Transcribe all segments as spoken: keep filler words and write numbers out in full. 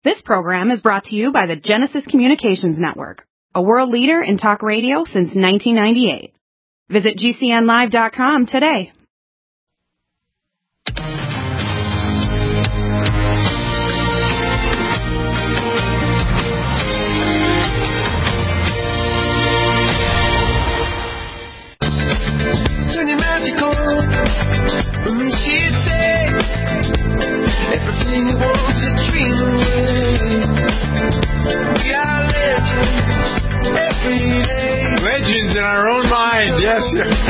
This program is brought to you by the Genesis Communications Network, a world leader in talk radio since nineteen ninety-eight. Visit G C N live dot com today. Turn your magic on, let me see it say everything you want to dream away. We are legends every day. Legends in our own minds, yes.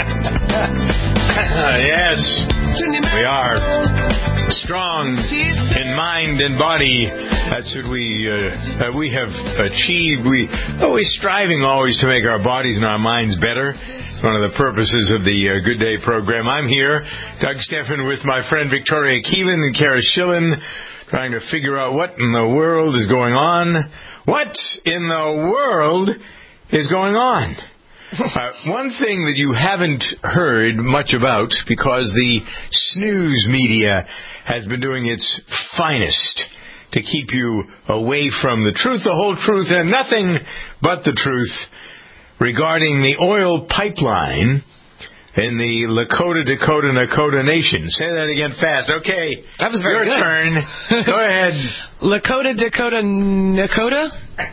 Yes, we are strong in mind and body. That's what we uh, uh, we have achieved. We always striving always to make our bodies and our minds better. One of the purposes of the uh, Good Day program. I'm here, Doug Steffen, with my friend Victoria Keelan and Kara Schillen, trying to figure out what in the world is going on. What in the world is going on? Uh, one thing that you haven't heard much about, because the snooze media has been doing its finest to keep you away from the truth, the whole truth, and nothing but the truth, regarding the oil pipeline in the Lakota, Dakota, Nakota Nation. Say that again fast. Okay. That was very Your good. turn. Go ahead. Lakota, Dakota, Nakota?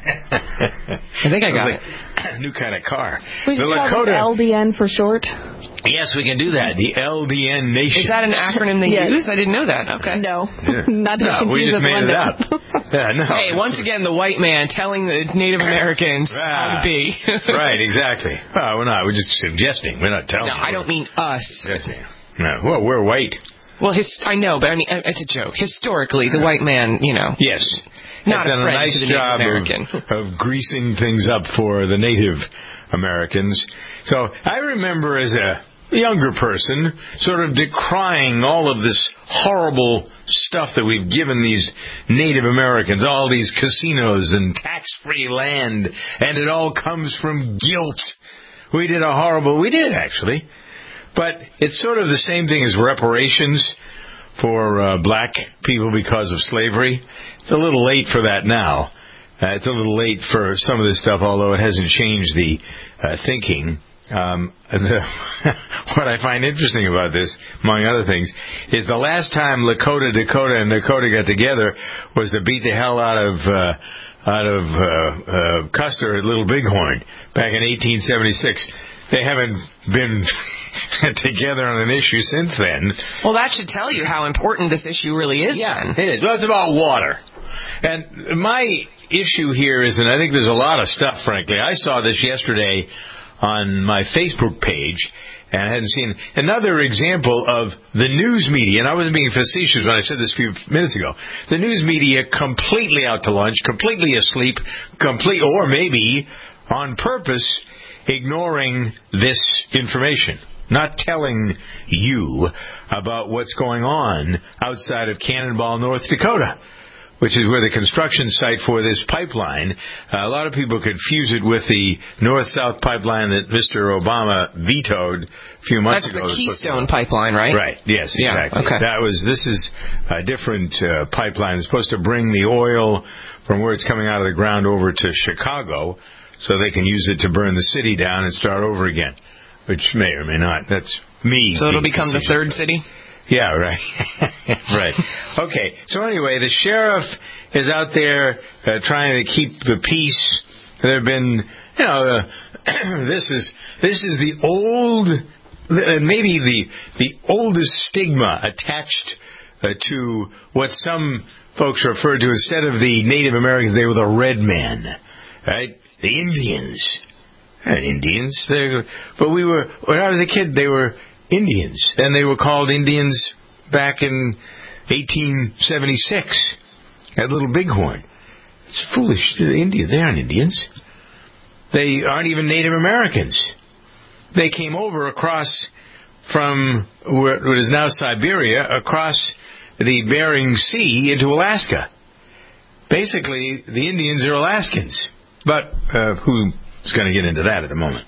I think I got it. New kind of car. We The just call Lakota. it L D N for short. Yes, we can do that. The L D N Nation. Is that an acronym they Yes. use? I didn't know that. Okay. No, Yeah. not to No, we confuse just with made it London. up. Yeah, no. Hey, once again, the white man telling the Native Americans how to be. Right, exactly. Well, we're not. We're just suggesting. We're not telling. No, you. I don't mean us. No, well, we're white. Well, his, I know, but I mean, it's a joke. Historically, the white man, you know. Yes. Not They've a done friend a nice to the Native job American. of, of greasing things up for the Native Americans. So I remember as a younger person sort of decrying all of this horrible stuff that we've given these Native Americans, all these casinos and tax-free land, and it all comes from guilt. We did a horrible, we did actually, but it's sort of the same thing as reparations for uh, black people because of slavery. It's a little late for that now. Uh, it's a little late for some of this stuff, although it hasn't changed the uh, thinking. Um, the, what I find interesting about this, among other things, is the last time Lakota, Dakota, and Nakota got together was to beat the hell out of uh, out of uh, uh, Custer at Little Bighorn back in eighteen seventy-six. They haven't been together on an issue since then. Well, that should tell you how important this issue really is. Yeah, then. it is. Well, it's about water. And my issue here is, and I think there's a lot of stuff, frankly. I saw this yesterday on my Facebook page, and I hadn't seen another example of the news media, and I wasn't being facetious when I said this a few minutes ago. The news media completely out to lunch, completely asleep, complete, or maybe on purpose, ignoring this information, not telling you about what's going on outside of Cannonball, North Dakota, which is where the construction site for this pipeline. Uh, a lot of people confuse it with the north-south pipeline that Mister Obama vetoed a few months That's ago. the Keystone pipeline, right? Right. Yes. Yeah, Exactly. okay. That was. This is a different uh, pipeline. It's supposed to bring the oil from where it's coming out of the ground over to Chicago, so they can use it to burn the city down and start over again, which may or may not. That's me. So it'll become the third city? Yeah, right. Right. Okay. So anyway, the sheriff is out there uh, trying to keep the peace. There have been, you know, uh, this is this is the old, uh, maybe the the oldest stigma attached uh, to what some folks refer to instead of the Native Americans. They were the red men, right? The Indians. And Indians. They, but we were, when I was a kid, they were Indians. And they were called Indians back in eighteen seventy-six at Little Bighorn. It's foolish. India, they aren't Indians. They aren't even Native Americans. They came over across from what is now Siberia, across the Bering Sea into Alaska. Basically, the Indians are Alaskans. But uh, who's going to get into that at the moment?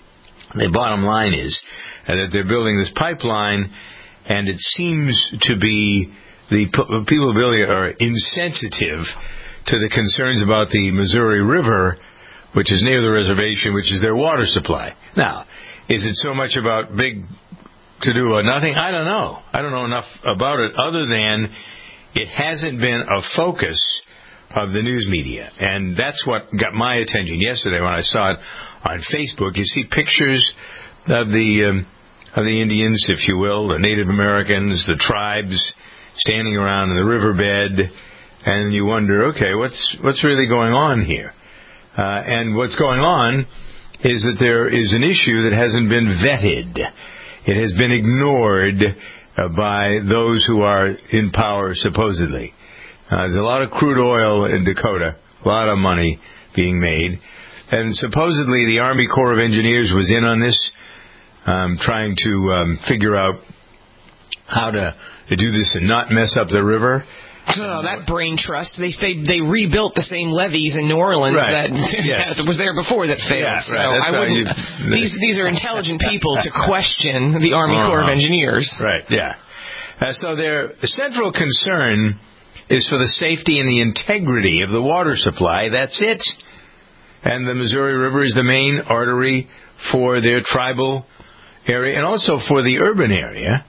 The bottom line is uh, that they're building this pipeline, and it seems to be the p- people really are insensitive to the concerns about the Missouri River, which is near the reservation, which is their water supply. Now, is it so much about big to do or nothing? I don't know. I don't know enough about it other than it hasn't been a focus of the news media. And that's what got my attention yesterday when I saw it on Facebook. You see pictures of the um, of the Indians, if you will, the Native Americans, the tribes standing around in the riverbed, and you wonder, okay, what's what's really going on here? Uh, and what's going on is that there is an issue that hasn't been vetted. It has been ignored uh, by those who are in power, supposedly. Uh, there's a lot of crude oil in Dakota, a lot of money being made. And supposedly the Army Corps of Engineers was in on this, um, trying to um, figure out how to, to do this and not mess up the river. Oh, that brain trust. They they they rebuilt the same levees in New Orleans right. that, yes. that was there before that failed. Yeah, so right. I wouldn't. You, these these are intelligent people to question the Army uh-huh. Corps of Engineers. Right. Yeah. Uh, so their central concern is for the safety and the integrity of the water supply. That's it. And the Missouri River is the main artery for their tribal area and also for the urban area.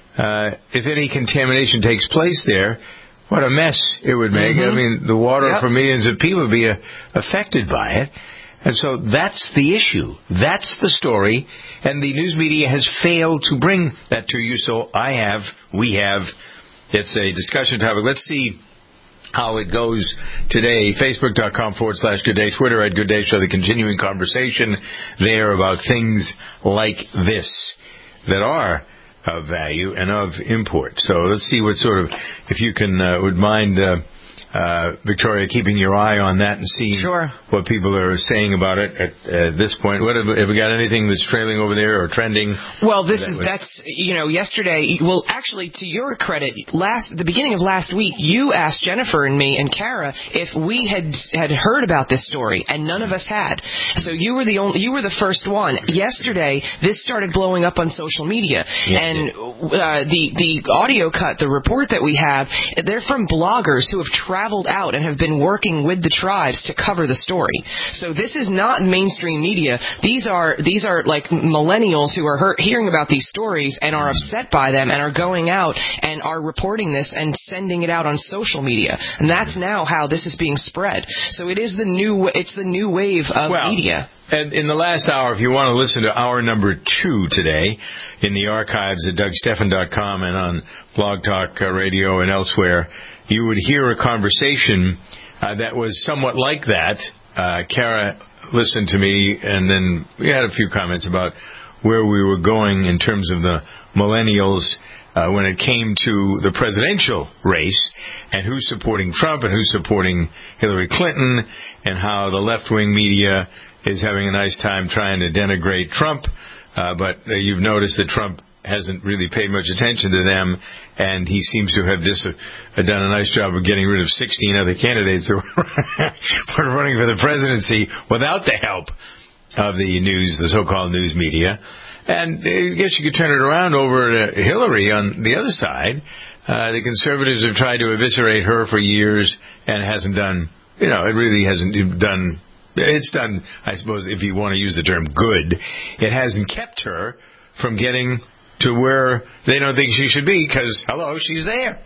Uh, if any contamination takes place there, what a mess it would make. Mm-hmm. I mean, the water yep. for millions of people would be uh, affected by it. And so that's the issue. That's the story. And the news media has failed to bring that to you. So I have, we have, it's a discussion topic. Let's see how it goes today. Facebook.com forward slash Good Day. Twitter at Good Day Show. The continuing conversation there about things like this that are of value and of import. So let's see what sort of, if you can, uh, would mind, uh, uh, Victoria, keeping your eye on that and seeing sure. what people are saying about it at uh, this point. What have, have we got anything that's trailing over there or trending? Well, this that is, was... that's, you know, yesterday, well, actually, to your credit, last, the beginning of last week, you asked Jennifer and me and Kara if we had, had heard about this story, and none of us had. So you were the only, you were the first one. Yesterday, this started blowing up on social media, yeah, and uh, the, the audio cut, the report that we have, they're from bloggers who have traveled traveled out and have been working with the tribes to cover the story. So this is not mainstream media. These are these are like millennials who are heard, hearing about these stories and are upset by them and are going out and are reporting this and sending it out on social media. And that's now how this is being spread. So it is the new it's the new wave of well, media. And in the last hour, if you want to listen to hour number two today in the archives at Doug Stephan dot com and on Blog Talk Radio and elsewhere, you would hear a conversation uh, that was somewhat like that. Uh, Kara listened to me, and then we had a few comments about where we were going in terms of the millennials uh, when it came to the presidential race and who's supporting Trump and who's supporting Hillary Clinton and how the left-wing media is having a nice time trying to denigrate Trump. Uh, but uh, you've noticed that Trump hasn't really paid much attention to them, and he seems to have dis- uh, done a nice job of getting rid of sixteen other candidates who were running for the presidency without the help of the news, the so-called news media. And I guess you could turn it around over to Hillary on the other side. Uh, the conservatives have tried to eviscerate her for years, and it hasn't done, you know, it really hasn't done, it's done, I suppose, if you want to use the term good, it hasn't kept her from getting to where they don't think she should be, because, hello, she's there.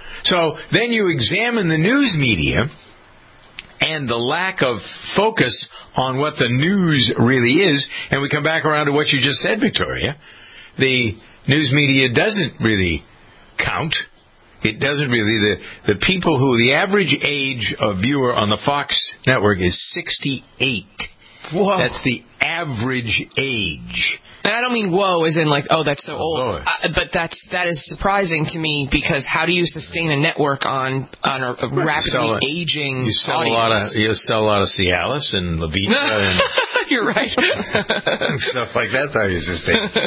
So then you examine the news media and the lack of focus on what the news really is, and we come back around to what you just said, Victoria. The news media doesn't really count. It doesn't really. The, the people who, the average age of viewer on the Fox network is sixty-eight. Whoa. That's the average age. And I don't mean whoa as in like, oh, that's so old. Oh, uh, but that's, that is surprising to me, because how do you sustain a network on on a, a rapidly you a, aging you sell audience? A lot of, you sell a lot of Cialis and Levitra and You're right. stuff like that's how you sustain it.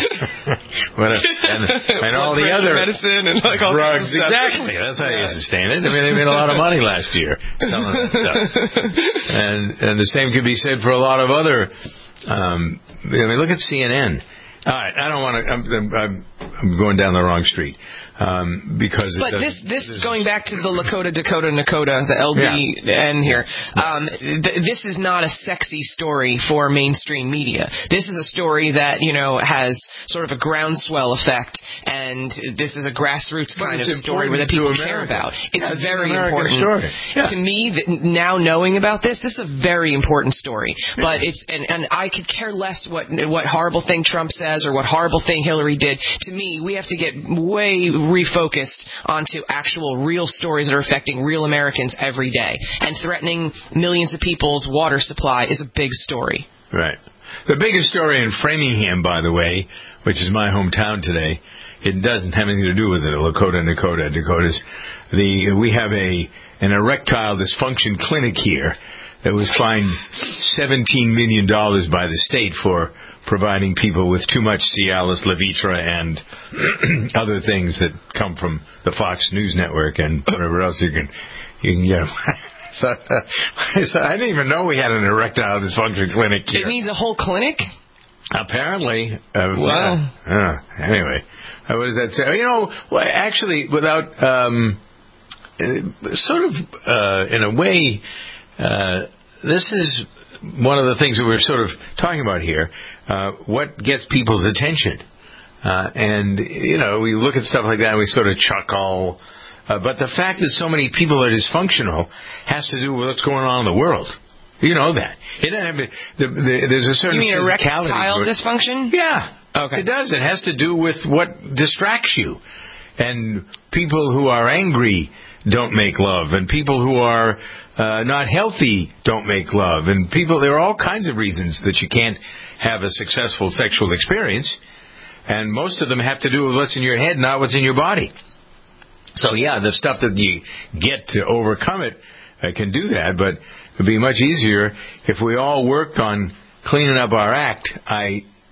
But, uh, and, and all the other medicine and like all drugs. Stuff. Exactly. That's how you sustain it. I mean, they made a lot of money last year selling that stuff. And, and the same could be said for a lot of other... Um, I mean, look at C N N. All right, I don't want to. I'm, I'm, I'm going down the wrong street. Um, because it but doesn't- this this this going back to the Lakota Dakota Nakota, the L D N here, um, th- this is not a sexy story for mainstream media. This is a story that, you know, has sort of a groundswell effect, and this is a grassroots But kind of it's story important that people to care America. about. It's Yeah, it's an very American important story. Yeah. to me. That now knowing about this, this is a very important story. But it's and, and I could care less what what horrible thing Trump says or what horrible thing Hillary did. To me, we have to get way refocused onto actual real stories that are affecting real Americans every day. And threatening millions of people's water supply is a big story. Right. The biggest story in Framingham, by the way, which is my hometown today, it doesn't have anything to do with the Lakota Nakota Dakotas. The we have a an erectile dysfunction clinic here that was fined seventeen million dollars by the state for providing people with too much Cialis, Levitra, and other things that come from the Fox News Network and whatever else you can you can get. I didn't even know we had an erectile dysfunction clinic here. It needs a whole clinic? Apparently. Uh, Wow. yeah. Uh, anyway, uh, what does that say? You know, well, actually, without um, uh, sort of uh, in a way, uh, this is one of the things that we're sort of talking about here. Uh, what gets people's attention? Uh, and, you know, we look at stuff like that and we sort of chuckle. Uh, but the fact that so many people are dysfunctional has to do with what's going on in the world. You know that. It doesn't have, the, the, there's a certain You mean physicality erectile to it. dysfunction? Yeah. Okay. It does. It has to do with what distracts you. And people who are angry don't make love. And people who are uh, not healthy don't make love. And people, there are all kinds of reasons that you can't have a successful sexual experience. And most of them have to do with what's in your head, not what's in your body. So, yeah, the stuff that you get to overcome it uh, can do that. But it would be much easier if we all worked on cleaning up our act, that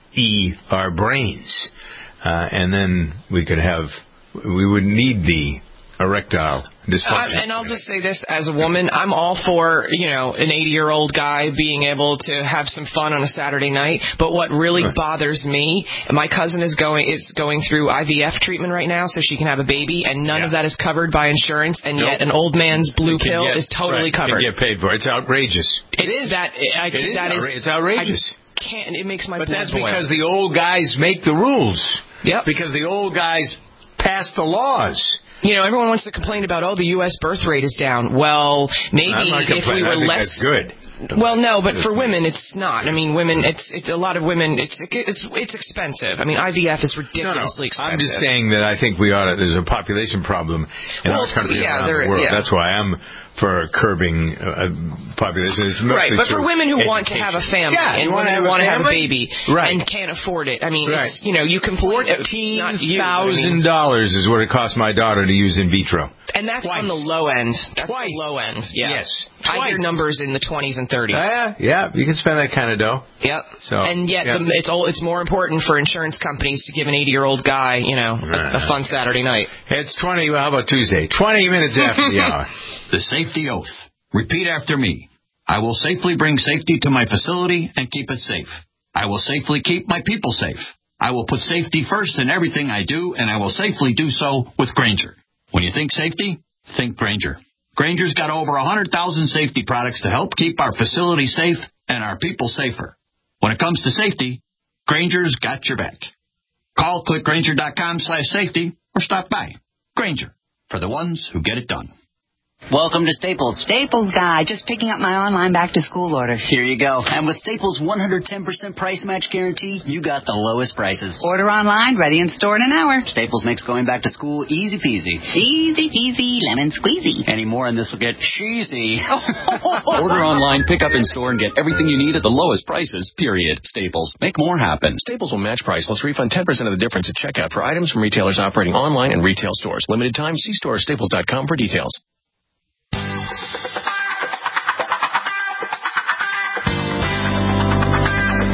is our brains. Uh, and then we could have, we would need the erectile dysfunction. Uh, and I'll just say this, as a woman, I'm all for, you know, an eighty-year-old guy being able to have some fun on a Saturday night. But what really Right. bothers me, my cousin is going is going through I V F treatment right now so she can have a baby, and none Yeah. of that is covered by insurance, and Nope. yet an old man's blue Can pill get- is totally right, covered. Can get paid for it. It's outrageous. It is that. I, It is that outra- is it's outrageous. I can't. It makes my But blood that's boil. because the old guys make the rules. Yep. Because the old guys pass the laws. You know, everyone wants to complain about, oh, the U S birth rate is down. Well, maybe I'm not if we complaining. were I think less. that's good. Well, no, but That's for good. women, it's not. I mean, women, it's it's a lot of women. It's it's it's expensive. I mean, I V F is No, no. ridiculously expensive. I'm just saying that I think we ought to. There's a population problem in Well, our country yeah, and around there- the world. yeah. That's why I'm for curbing uh, population. It's mostly Right, but for through women who want to education. have a family Yeah, and you wanna women have who a want to have a family? baby Right. and can't afford it. I mean, Right. it's, you know, you complain. Fourteen not you, but I mean- thousand dollars is what it cost my daughter to use in vitro. and that's Twice. on the low end. That's Twice. the low end. Yeah. Yes. I hear Twice. numbers in the twenties and thirties. Yeah, yeah, you can spend that kind of dough. Yep. So, and yet yeah. the, it's all, it's more important for insurance companies to give an eighty-year-old guy, you know, a, a fun Saturday night. It's twenty. Well, how about Tuesday? Twenty minutes after the hour. The safety oath. Repeat after me. I will safely bring safety to my facility and keep it safe. I will safely keep my people safe. I will put safety first in everything I do, and I will safely do so with Grainger. When you think safety, think Grainger. Grainger's got over one hundred thousand safety products to help keep our facilities safe and our people safer. When it comes to safety, Grainger's got your back. Call clickgrainger.com slash safety or stop by. Grainger, for the ones who get it done. Welcome to Staples. Staples guy, just picking up my online back-to-school order. Here you go. And with Staples' one hundred ten percent price match guarantee, you got the lowest prices. Order online, ready in store in an hour. Staples makes going back to school easy peasy. Easy peasy, lemon squeezy. Any more and this will get cheesy. Order online, pick up in store, and get everything you need at the lowest prices, period. Staples. Make more happen. Staples will match price plus refund ten percent of the difference at checkout for items from retailers operating online and retail stores. Limited time. See store staples dot com for details.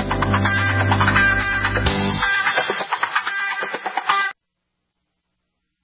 Do you ever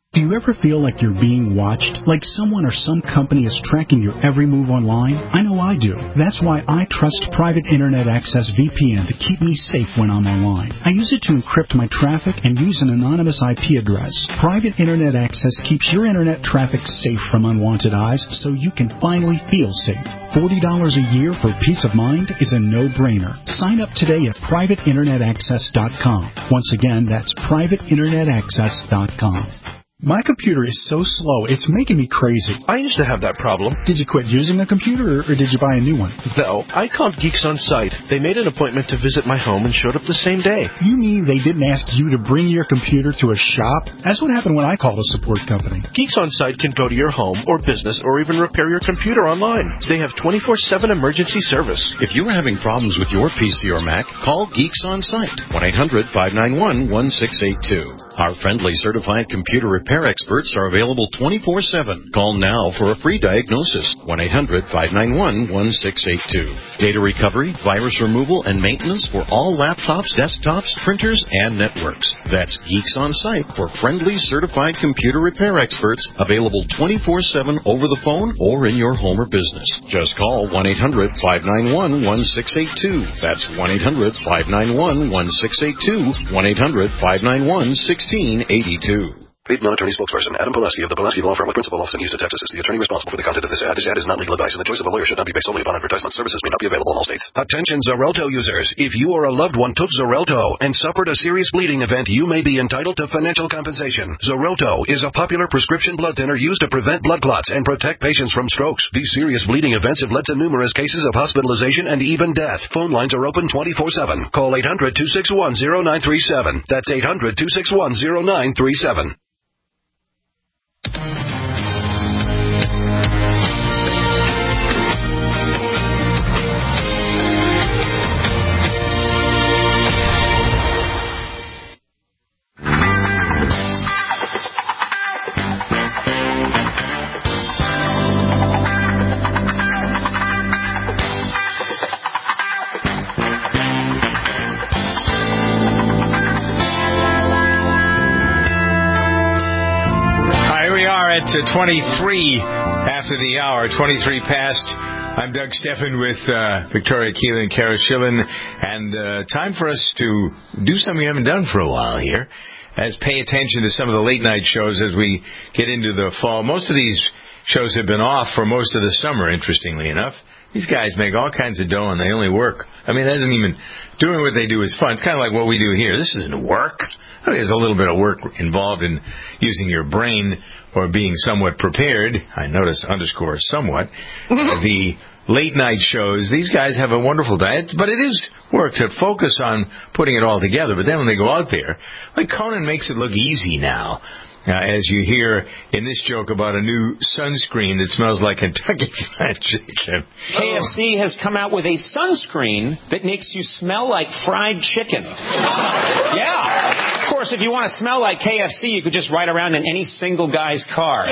ever feel like you're being watched? Like someone or some company is tracking your every move online? I know I do. That's why I trust Private Internet Access V P N to keep me safe when I'm online. I use it to encrypt my traffic and use an anonymous I P address. Private Internet Access keeps your internet traffic safe from unwanted eyes so you can finally feel safe. forty dollars a year for peace of mind is a no-brainer. Sign up today at private internet access dot com. Once again, that's private internet access dot com. My computer is so slow, it's making me crazy. I used to have that problem. Did you quit using a computer, or did you buy a new one? No, I called Geeks On Site. They made an appointment to visit my home and showed up the same day. You mean they didn't ask you to bring your computer to a shop? That's what happened when I called a support company. Geeks On Site can go to your home or business or even repair your computer online. They have twenty-four seven emergency service. If you're having problems with your P C or Mac, call Geeks On Site, one eight hundred five nine one one six eight two. Our friendly certified computer repair experts are available twenty-four seven. Call now for a free diagnosis, one eight hundred five nine one one six eight two. Data recovery, virus removal, and maintenance for all laptops, desktops, printers, and networks. That's Geeks On Site for friendly certified computer repair experts, available twenty-four seven over the phone or in your home or business. Just call one eight hundred five nine one one six eight two. That's one eight hundred five nine one one six eight two, one eight hundred five nine one one six eight two. Paid non-attorney spokesperson Adam Pulaski of the Pulaski Law Firm with principal office in Houston, Texas is the attorney responsible for the content of this ad. This ad is not legal advice, and the choice of a lawyer should not be based solely upon advertisement. Services may not be available in all states. Attention Xarelto users. If you or a loved one took Xarelto and suffered a serious bleeding event, you may be entitled to financial compensation. Xarelto is a popular prescription blood thinner used to prevent blood clots and protect patients from strokes. These serious bleeding events have led to numerous cases of hospitalization and even death. Phone lines are open twenty-four seven. Call eight hundred two six one zero nine three seven. That's eight hundred two six one zero nine three seven. At uh, twenty-three after the hour, twenty-three past. I'm Doug Steffen with uh, Victoria Keeler and Kara Schillen, and uh, time for us to do something we haven't done for a while here, as pay attention to some of the late-night shows as we get into the fall. Most of these shows have been off for most of the summer, interestingly enough. These guys make all kinds of dough, and they only work. I mean, it isn't even doing what they do is fun. It's kind of like what we do here. This isn't work. I mean, there's a little bit of work involved in using your brain or being somewhat prepared. I notice underscore somewhat. uh, the late night shows, these guys have a wonderful diet, but it is work to focus on putting it all together. But then when they go out there, like Conan makes it look easy now. Uh, as you hear in this joke about a new sunscreen that smells like Kentucky Fried Chicken. K F C has come out with a sunscreen that makes you smell like fried chicken. Yeah. Of course, if you want to smell like K F C, you could just ride around in any single guy's car.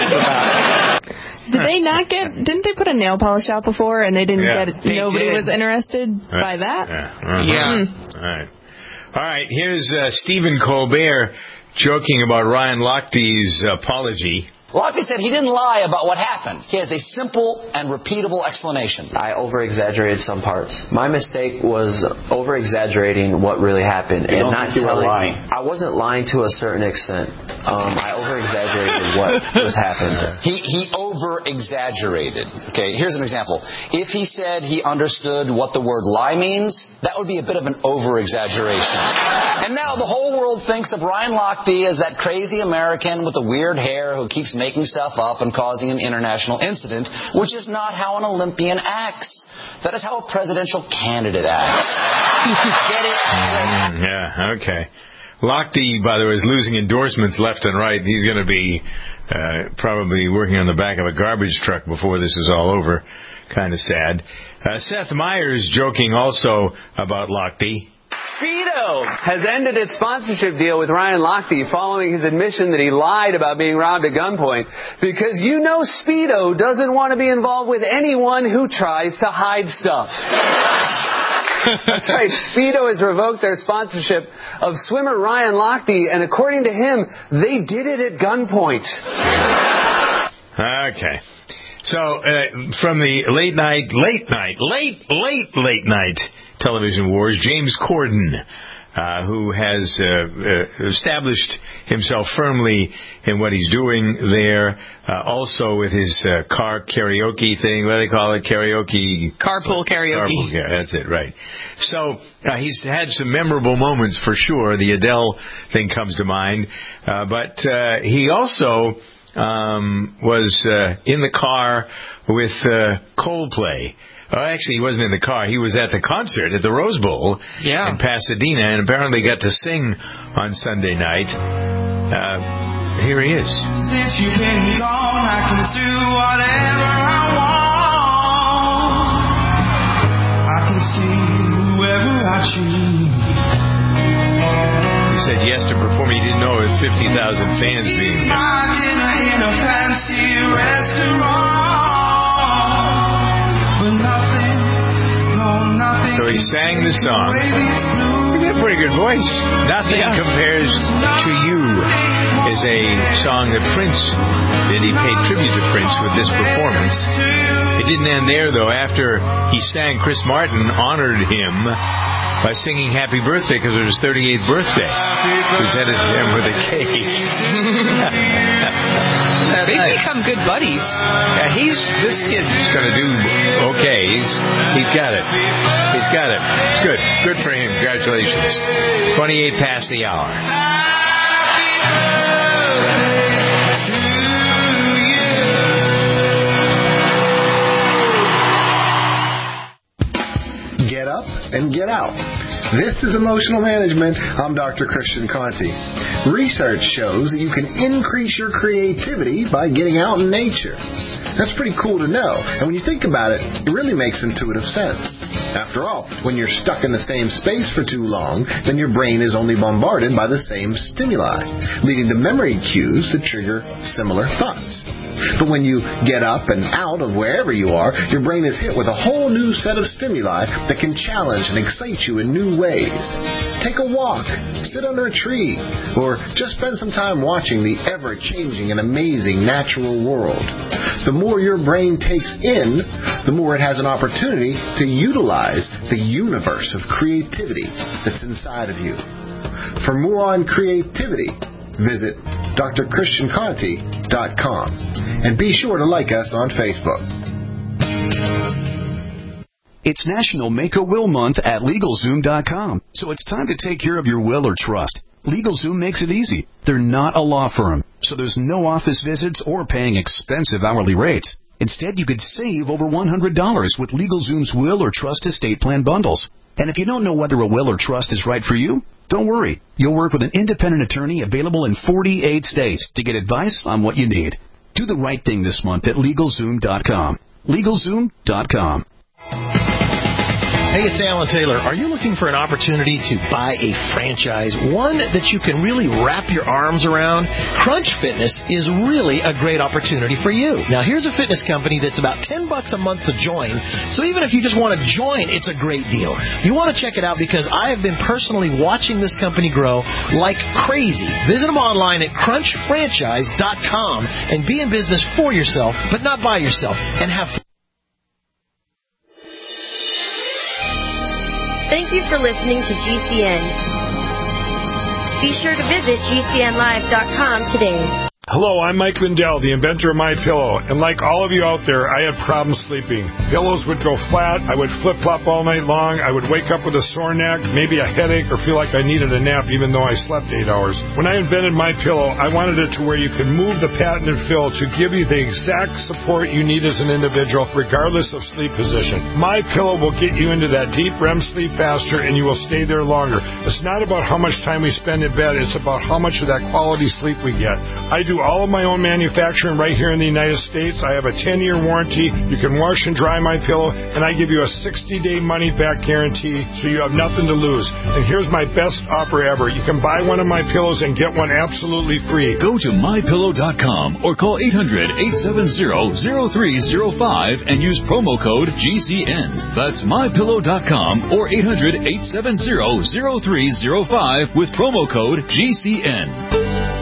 Did they not get, didn't they put a nail polish out before and they didn't yeah, get it? They Nobody did. was interested right. by that? Yeah. Uh-huh. Yeah. All right. All right, here's uh, Stephen Colbert joking about Ryan Lochte's apology. Lochte said he didn't lie about what happened. He has a simple and repeatable explanation. I over-exaggerated some parts. My mistake was over-exaggerating what really happened. You and don't not think you were telling, lying. I wasn't lying to a certain extent. Um, I over-exaggerated what was happened. He, he over-exaggerated. Okay, here's an example. If he said he understood what the word lie means, that would be a bit of an over-exaggeration. And now the whole world thinks of Ryan Lochte as that crazy American with the weird hair who keeps making stuff up and causing an international incident, which is not how an Olympian acts. That is how a presidential candidate acts. Get it? Mm, yeah, okay. Lochte, by the way, is losing endorsements left and right. He's going to be uh, probably working on the back of a garbage truck before this is all over. Kind of sad. Uh, Seth Meyers joking also about Lochte. Speedo has ended its sponsorship deal with Ryan Lochte following his admission that he lied about being robbed at gunpoint, because you know Speedo doesn't want to be involved with anyone who tries to hide stuff. That's right. Speedo has revoked their sponsorship of swimmer Ryan Lochte, and according to him, they did it at gunpoint. Okay. So, uh, from the late night, late night, late, late, late night television wars, James Corden, uh, who has uh, uh, established himself firmly in what he's doing there, uh, also with his uh, car karaoke thing. What do they call it? Karaoke? Carpool karaoke. Carpool, yeah, that's it, right. So uh, he's had some memorable moments for sure. The Adele thing comes to mind. Uh, but uh, he also um, was uh, in the car with uh, Coldplay. Oh, actually, he wasn't in the car. He was at the concert at the Rose Bowl yeah. in Pasadena, and apparently got to sing on Sunday night. Uh, here he is. Since you've been gone, I can do whatever I want. I can see whoever I choose. He said yes to performing. He didn't know it was fifty thousand fans being there. My dinner in a fancy restaurant. But nothing, no, nothing. So he sang the song. He's got a pretty good voice. Nothing yeah. Compares to You is a song that Prince did. He paid tribute to Prince with this performance. It didn't end there, though. After he sang, Chris Martin honored him by singing Happy Birthday because it was his thirty-eighth birthday. He was headed to him with a cake. They've nice. become good buddies. Yeah, he's this kid's going to do okay. He's he's got it. He's got it. It's good. Good for him. Congratulations. twenty-eight past the hour. Get up and get out. This is Emotional Management. I'm Doctor Christian Conte. Research shows that you can increase your creativity by getting out in nature. That's pretty cool to know. And when you think about it, it really makes intuitive sense. After all, when you're stuck in the same space for too long, then your brain is only bombarded by the same stimuli, leading to memory cues that trigger similar thoughts. But when you get up and out of wherever you are, your brain is hit with a whole new set of stimuli that can challenge and excite you in new ways. Take a walk, sit under a tree, or just spend some time watching the ever-changing and amazing natural world. The more your brain takes in, the more it has an opportunity to utilize the universe of creativity that's inside of you. For more on creativity, visit D R Christian Conte dot com and be sure to like us on Facebook. It's National Make a Will Month at LegalZoom dot com, so it's time to take care of your will or trust. LegalZoom makes it easy. They're not a law firm, so there's no office visits or paying expensive hourly rates. Instead, you could save over one hundred dollars with LegalZoom's will or trust estate plan bundles. And if you don't know whether a will or trust is right for you, don't worry. You'll work with an independent attorney available in forty-eight states to get advice on what you need. Do the right thing this month at LegalZoom dot com. LegalZoom dot com. Hey, it's Alan Taylor. Are you looking for an opportunity to buy a franchise, one that you can really wrap your arms around? Crunch Fitness is really a great opportunity for you. Now, here's a fitness company that's about ten bucks a month to join, so even if you just want to join, it's a great deal. You want to check it out because I have been personally watching this company grow like crazy. Visit them online at crunch franchise dot com and be in business for yourself, but not by yourself, and have fun. Thank you for listening to G C N. Be sure to visit G C N live dot com today. Hello, I'm Mike Lindell, the inventor of MyPillow, and like all of you out there, I had problems sleeping. Pillows would go flat, I would flip-flop all night long, I would wake up with a sore neck, maybe a headache, or feel like I needed a nap even though I slept eight hours. When I invented MyPillow, I wanted it to where you can move the patented fill to give you the exact support you need as an individual, regardless of sleep position. MyPillow will get you into that deep R E M sleep faster, and you will stay there longer. It's not about how much time we spend in bed, it's about how much of that quality sleep we get. I do do all of my own manufacturing right here in the United States. I have a ten-year warranty. You can wash and dry my pillow, and I give you a sixty-day money-back guarantee, so you have nothing to lose. And here's my best offer ever. You can buy one of my pillows and get one absolutely free. Go to my pillow dot com or call eight hundred, eight seven zero, zero three zero five and use promo code G C N. That's my pillow dot com or eight hundred, eight seven zero, zero three zero five with promo code G C N.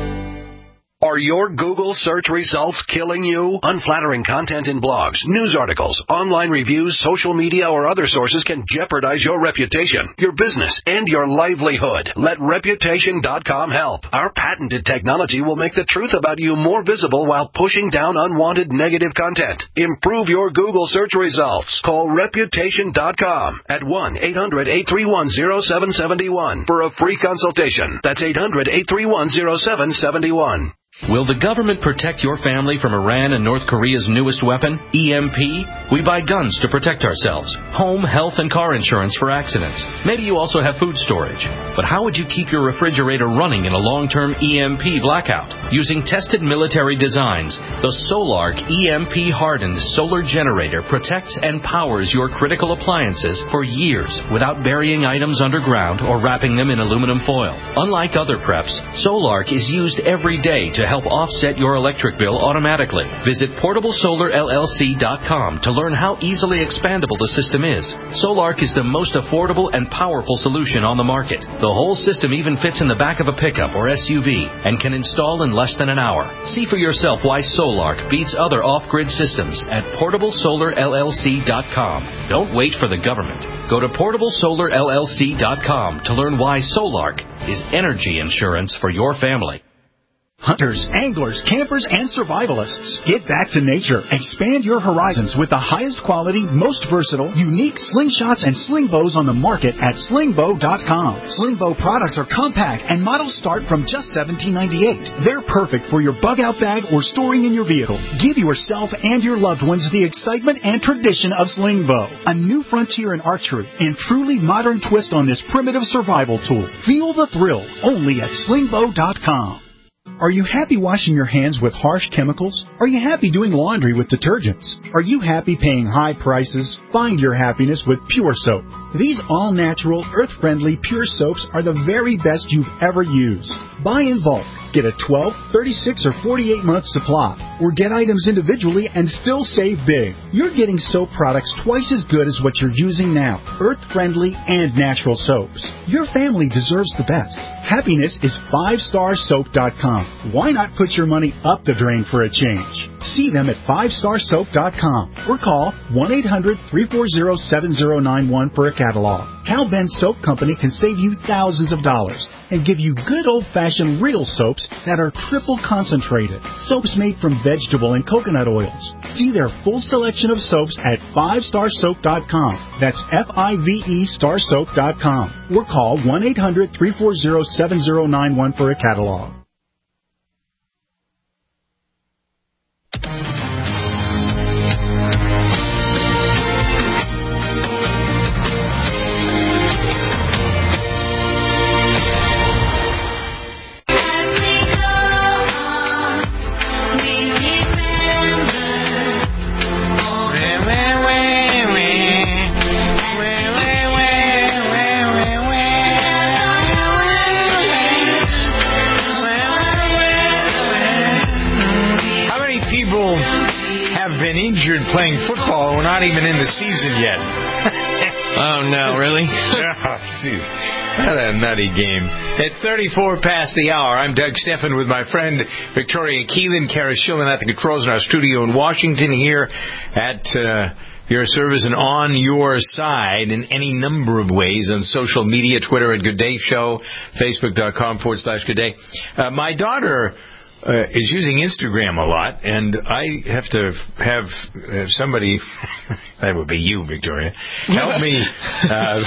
Are your Google search results killing you? Unflattering content in blogs, news articles, online reviews, social media, or other sources can jeopardize your reputation, your business, and your livelihood. Let Reputation dot com help. Our patented technology will make the truth about you more visible while pushing down unwanted negative content. Improve your Google search results. Call Reputation dot com at one eight hundred, eight three one, zero seven seven one for a free consultation. That's eight hundred, eight three one, zero seven seven one. Will the government protect your family from Iran and North Korea's newest weapon, E M P? We buy guns to protect ourselves, home, health, and car insurance for accidents. Maybe you also have food storage. But how would you keep your refrigerator running in a long-term E M P blackout? Using tested military designs, the Solark E M P-hardened solar generator protects and powers your critical appliances for years without burying items underground or wrapping them in aluminum foil. Unlike other preps, Solark is used every day to help offset your electric bill automatically. Visit portable solar L L C dot com to learn how easily expandable the system is. Solark is the most affordable and powerful solution on the market. The whole system even fits in the back of a pickup or S U V and can install in less than an hour. See for yourself why Solark beats other off-grid systems at portable solar L L C dot com. Don't wait for the government. Go to portable solar L L C dot com to learn why Solark is energy insurance for your family. Hunters, anglers, campers, and survivalists. Get back to nature. Expand your horizons with the highest quality, most versatile, unique slingshots and sling bows on the market at sling bow dot com. Sling bow products are compact and models start from just seventeen ninety-eight. They're perfect for your bug-out bag or storing in your vehicle. Give yourself and your loved ones the excitement and tradition of sling bow. A new frontier in archery and truly modern twist on this primitive survival tool. Feel the thrill only at sling bow dot com. Are you happy washing your hands with harsh chemicals? Are you happy doing laundry with detergents? Are you happy paying high prices? Find your happiness with Pure Soap. These all-natural, earth-friendly Pure Soaps are the very best you've ever used. Buy in bulk. Get a twelve, thirty-six, or forty-eight month supply. Or get items individually and still save big. You're getting soap products twice as good as what you're using now. Earth-friendly and natural soaps. Your family deserves the best. Happiness is five star soap dot com. Why not put your money up the drain for a change? See them at five star soap dot com or call one eight hundred, three four zero, seven zero nine one for a catalog. Hal Ben Soap Company can save you thousands of dollars and give you good old-fashioned real soaps that are triple concentrated. Soaps made from vegetable and coconut oils. See their full selection of soaps at five star soap dot com. That's F I V E star soap dot com. Or call one eight hundred, three four zero, seven zero nine one for a catalog. Injured playing football. We're not even in the season yet. Oh, no, really? Yeah, jeez. What a nutty game. It's thirty-four past the hour. I'm Doug Steffen with my friend Victoria Keelan, Kara Schillen at the controls in our studio in Washington here at uh, your service and on your side in any number of ways on social media, Twitter at Good Day Show, Facebook.com forward slash Good Day. Uh, my daughter... Uh, is using Instagram a lot, and I have to have, have somebody, that would be you, Victoria, help me uh,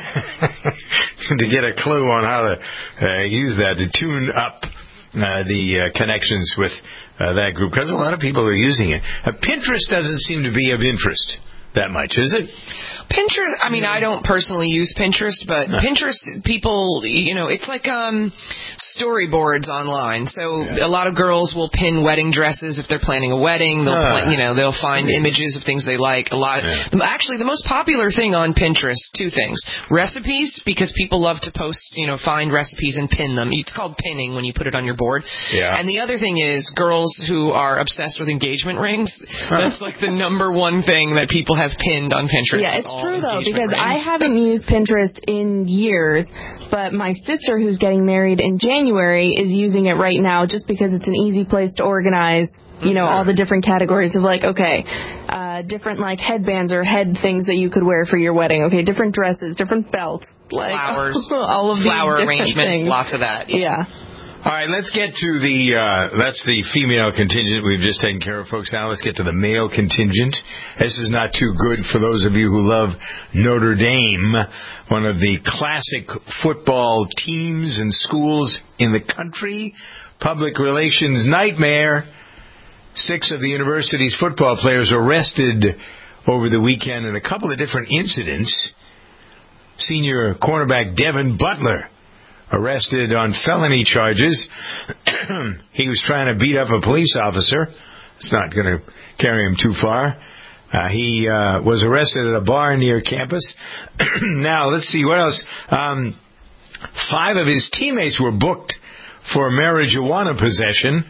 to get a clue on how to uh, use that, to tune up uh, the uh, connections with uh, that group, because a lot of people are using it. Uh, Pinterest doesn't seem to be of interest that much, is it? Pinterest, I mean, I don't personally use Pinterest, but No. Pinterest, people, you know, it's like um storyboards online. So Yeah. a lot of girls will pin wedding dresses if they're planning a wedding. They'll, Ah. pla- you know, they'll find images of things they like. A lot. Yeah. The- Actually, the most popular thing on Pinterest, two things: recipes, because people love to post, you know, find recipes and pin them. It's called pinning when you put it on your board. Yeah. And the other thing is girls who are obsessed with engagement rings. That's like the number one thing that people have pinned on Pinterest. Yeah, it's all true though, engagement because I rings. haven't used Pinterest in years, but my sister who's getting married in January is using it right now just because it's an easy place to organize, you know, all the different categories of like, okay, uh, different like headbands or head things that you could wear for your wedding. Okay, different dresses, different belts, like flowers, all of flower these different arrangements, things. lots of that. Yeah. All right, let's get to the, uh, that's the female contingent we've just taken care of, folks. Now let's get to the male contingent. This is not too good for those of you who love Notre Dame, one of the classic football teams and schools in the country. Public relations nightmare. Six of the university's football players arrested over the weekend in a couple of different incidents. Senior cornerback Devin Butler arrested on felony charges. He was trying to beat up a police officer. It's not going to carry him too far. Uh, he uh, was arrested at a bar near campus. Now, let's see, what else? Um, five of his teammates were booked for marijuana possession.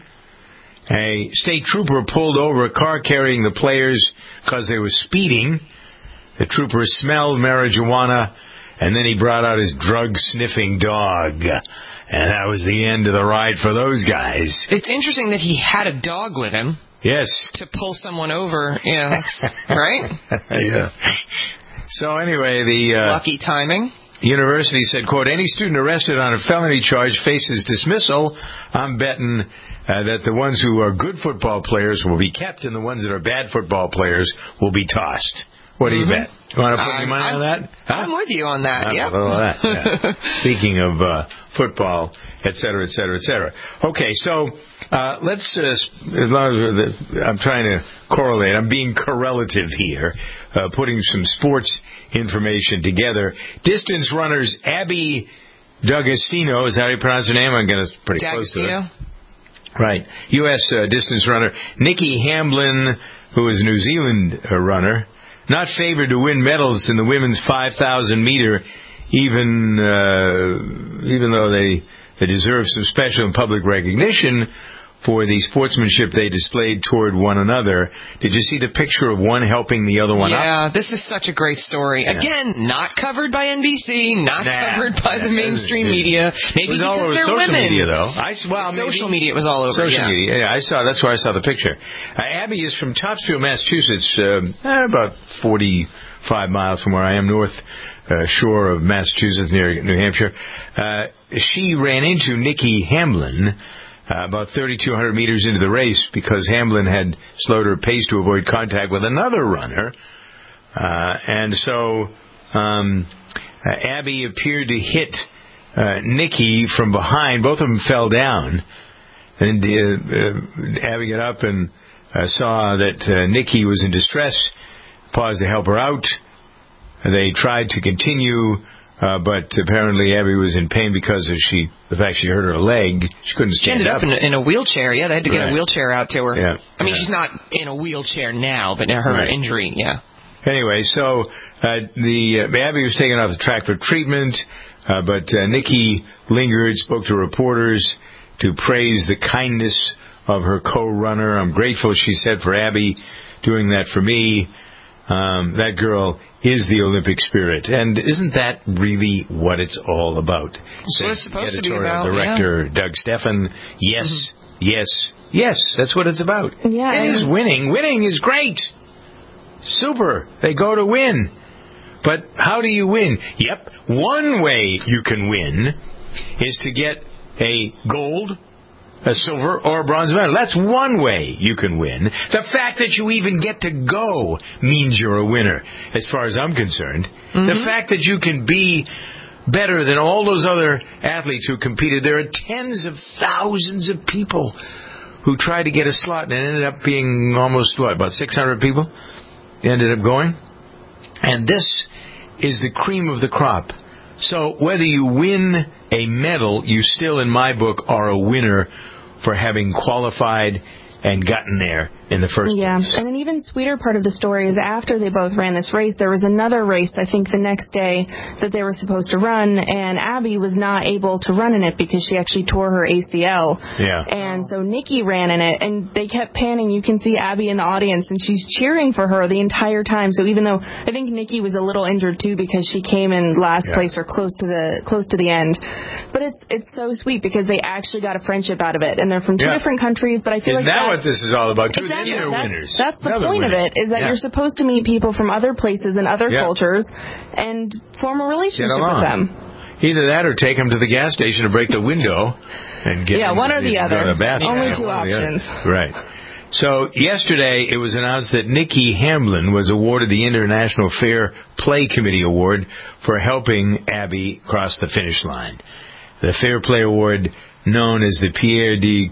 A state trooper pulled over a car carrying the players because they were speeding. The trooper smelled marijuana, and then he brought out his drug-sniffing dog. And that was the end of the ride for those guys. It's interesting that he had a dog with him. Yes. To pull someone over. Yeah, that's right? Yeah. So anyway, the... Uh, Lucky timing. University said, quote, any student arrested on a felony charge faces dismissal. I'm betting uh, that the ones who are good football players will be kept and the ones that are bad football players will be tossed. What do you Mm-hmm. bet? You want to put I'm, any money I'm, on that? Huh? I'm with you on that, Uh, yeah. well, that, yeah. Speaking of uh, football, et cetera, et cetera, et cetera. Okay, so uh, let's, uh, as long as the, I'm trying to correlate, I'm being correlative here, uh, putting some sports information together. Distance runners Abby D'Agostino, is that how you pronounce her name? I'm going to pretty close to it. Right. U S uh, distance runner Nikki Hamblin, who is a New Zealand uh, runner, not favored to win medals in the women's five thousand meter, even uh, even though they, they deserve some special and public recognition for the sportsmanship they displayed toward one another. Did you see the picture of one helping the other one yeah, up? Yeah, this is such a great story. Yeah. Again, not covered by N B C, not Nah, covered by the mainstream it, media. Maybe it was all over because they're social women. media, though. I, well, social maybe, media was all over. Social yeah. media, yeah. I saw. That's where I saw the picture. Uh, Abby is from Topsfield, Massachusetts, uh, eh, about forty-five miles from where I am, north uh, shore of Massachusetts, near New Hampshire. Uh, she ran into Nikki Hamblin Uh, about thirty-two hundred meters into the race because Hamblin had slowed her pace to avoid contact with another runner. Uh, and so um, uh, Abby appeared to hit uh, Nikki from behind. Both of them fell down. And uh, uh, Abby got up and uh, saw that uh, Nikki was in distress, paused to help her out. They tried to continue, Uh, but apparently Abby was in pain because of she, the fact she hurt her leg. She couldn't She stand ended up, up. in, a, in a wheelchair. Yeah, they had to get Right. a wheelchair out to her. Yeah. I mean, Yeah. she's not in a wheelchair now, but her Right. injury, yeah. Anyway, so uh, the uh, Abby was taken off the track for treatment, uh, but uh, Nikki lingered, spoke to reporters to praise the kindness of her co-runner. I'm grateful, she said, for Abby doing that for me. Um, that girl is the Olympic spirit. And isn't that really what it's all about? That's what it's supposed to be Editorial about, Director yeah. Doug Steffen, yes, Mm-hmm. yes, yes, that's what it's about. Yeah, it is and- winning. Winning is great. Super. They go to win. But how do you win? Yep, one way you can win is to get a gold, a silver, or a bronze medal. That's one way you can win. The fact that you even get to go means you're a winner, as far as I'm concerned. Mm-hmm. The fact that you can be better than all those other athletes who competed. There are tens of thousands of people who tried to get a slot, and it ended up being almost, what, about six hundred people ended up going? And this is the cream of the crop. So whether you win a medal, you still, in my book, are a winner for having qualified and gotten there in the first yeah. place. And an even sweeter part of the story is after they both ran this race, there was another race, I think the next day, that they were supposed to run, and Abby was not able to run in it because she actually tore her A C L. Yeah. And so Nikki ran in it, and they kept panning. You can see Abby in the audience, and she's cheering for her the entire time. So even though I think Nikki was a little injured too because she came in last Yeah. place or close to the close to the end, but it's it's so sweet because they actually got a friendship out of it, and they're from two Yeah. different countries. But I feel Isn't like that that's, what this is all about? Too? Exactly. Then they're That's, winners. that's the Another point winner. of it, is that Yeah. you're supposed to meet people from other places and other Yeah. cultures and form a relationship Get with along. them. Either that or take them to the gas station and break the window and get Yeah, them one to or the go other. to the bathroom. Only Yeah, two one or the other. options. Right. So yesterday it was announced that Nikki Hamblin was awarded the International Fair Play Committee Award for helping Abby cross the finish line. The Fair Play Award, known as the Pierre de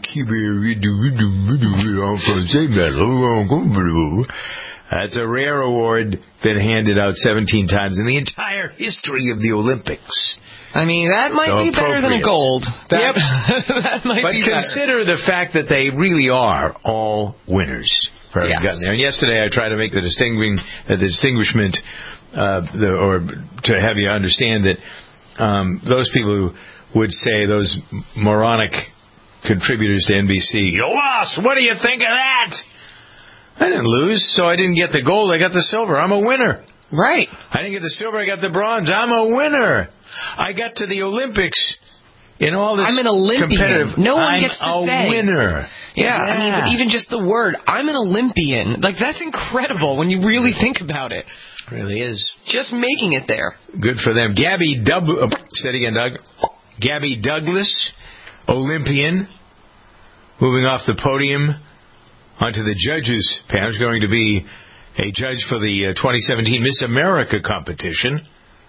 Coubertin, that's a rare award, been handed out seventeen times in the entire history of the Olympics. I mean, that might So be better than a appropriate. gold. That, Yep. that might But be better. consider the fact that they really are all winners for having Yes. gotten there. And yesterday I tried to make the distinguishing, uh, the distinguishment, uh, the, or to have you understand that um, those people who would say, those moronic contributors to N B C, you lost, what do you think of that? I didn't lose, so I didn't get the gold, I got the silver. I'm a winner. Right. I didn't get the silver, I got the bronze. I'm a winner. I got to the Olympics in all this I'm an Olympian. competitive. No one I'm gets to a say. winner. Yeah, I mean, but even just the word, I'm an Olympian, like, that's incredible when you really think about it. It really is. Just making it there. Good for them. Gabby Dub... Uh, say it again, Doug. Gabby Douglas, Olympian, moving off the podium onto the judges' panel. She's going to be a judge for the uh, twenty seventeen Miss America competition.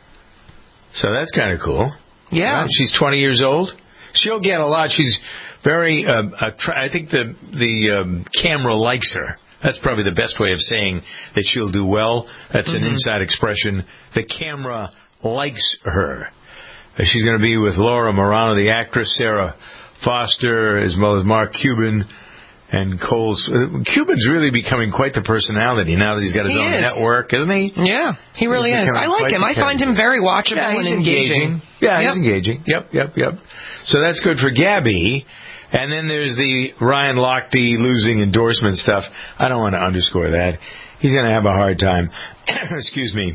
So that's kind of cool. Yeah. Right? She's twenty years old. She'll get a lot. She's very, uh, attra- I think the, the um, camera likes her. That's probably the best way of saying that she'll do well. That's Mm-hmm. an inside expression. The camera likes her. Uh, She's going to be with Laura Morano, the actress, Sarah Foster, as well as Mark Cuban and Cole's. Uh, Cuban's really becoming quite the personality now that he's got his He own is. network, isn't he? Yeah, he really He's is. becoming I like quite him. I the find him very watchable Yeah, and he's engaging. Yeah, Yep. he's engaging. Yep, yep, yep. So that's good for Gabby. And then there's the Ryan Lochte losing endorsement stuff. I don't want to underscore that. He's going to have a hard time. Excuse me.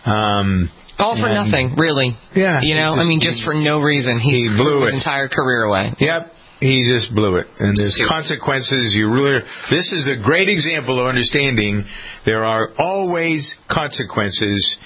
Um, All for and- nothing, really. Yeah. You know, he I mean, just- just for no reason. He, he blew threw his it. entire career away. Yep. He just blew it. And there's Stupid. consequences. You really, this is a great example of understanding there are always consequences